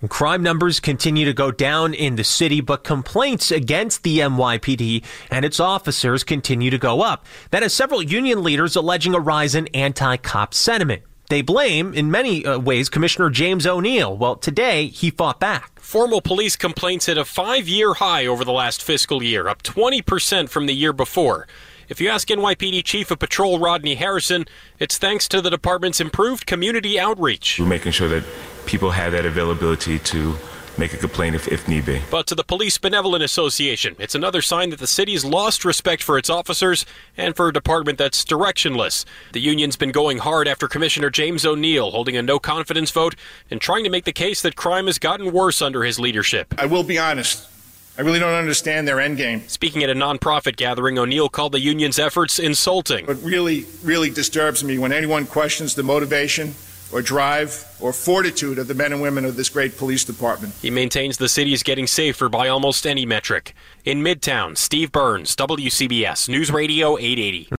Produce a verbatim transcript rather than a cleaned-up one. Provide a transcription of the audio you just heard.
And crime numbers continue to go down in the city, but complaints against the N Y P D and its officers continue to go up. That has several union leaders alleging a rise in anti-cop sentiment. They blame, in many uh, ways, Commissioner James O'Neill. Well, today, he fought back. Formal police complaints hit a five-year high over the last fiscal year, up twenty percent from the year before. If you ask N Y P D Chief of Patrol Rodney Harrison, it's thanks to the department's improved community outreach. We're making sure that people have that availability to make a complaint if, if need be. But to the Police Benevolent Association, it's another sign that the city's lost respect for its officers and for a department that's directionless. The union's been going hard after Commissioner James O'Neill holding a no-confidence vote and trying to make the case that crime has gotten worse under his leadership. I will be honest. I really don't understand their endgame. Speaking at a nonprofit gathering, O'Neill called the union's efforts insulting. What really, really disturbs me when anyone questions the motivation or drive or fortitude of the men and women of this great police department. He maintains the city is getting safer by almost any metric. In Midtown, Steve Burns, W C B S News Radio eight eighty.